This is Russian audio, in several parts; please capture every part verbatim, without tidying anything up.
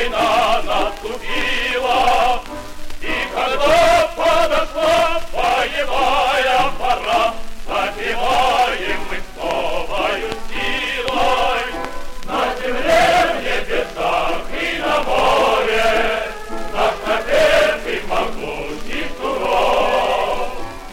война наступила, и когда подошла боевая пора, запеваем мы с новою силой. На земле, в небесах и на море наш отец и могучий суров.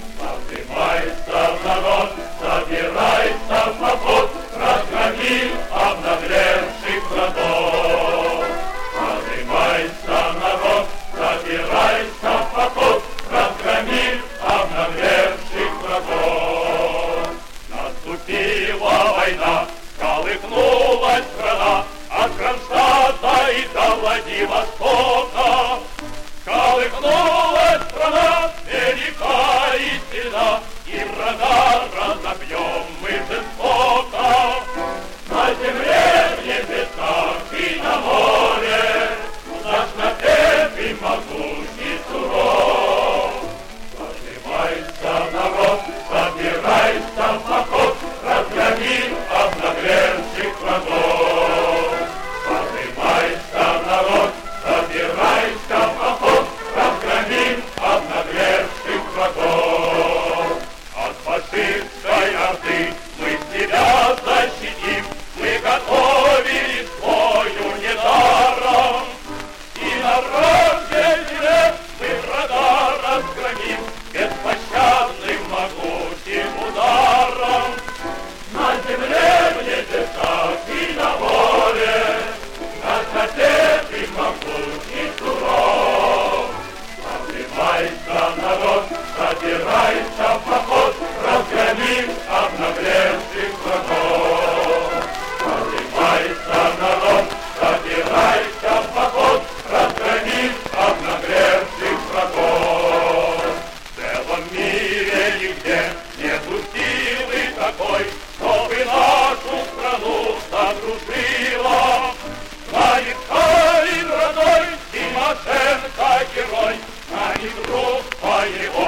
Поднимайся, народ, собирайся в поход, разгромим обнаглевших врагов. Поднимайся, народ, собирайся в поход, разгромим обнаглевших врагов. Наступила война, колыхнулась страна, от Кронштадта и до Владивостока. Колыхнулась страна, велика и сильна, и врага разобьем мы жестоко. На земле, в небесах и на море наш отец и могучий суров. Поднимайся, народ, собирайся в поход, разгромим обнаглевших врагов. Поднимайся, народ, собирайся в поход, разгромим обнаглевших врагов. От фашистской орды мы себя защитим, мы готовились к бою недаром. И на вражьей земле мы врага разгромим беспощадным могучим ударом. На земле, в небесах и на море наш отец и могучий суров. Поднимайся, народ, собирайся в поход, разгромим обнаглевших врагов. Поднимайся, народ, собирайся в поход, разгромим обнаглевших врагов. В целом мире нигде нету силы такой, чтобы нашу страну сокрушила. Знает Сталин родной, Тимошенко герой, знает друг своего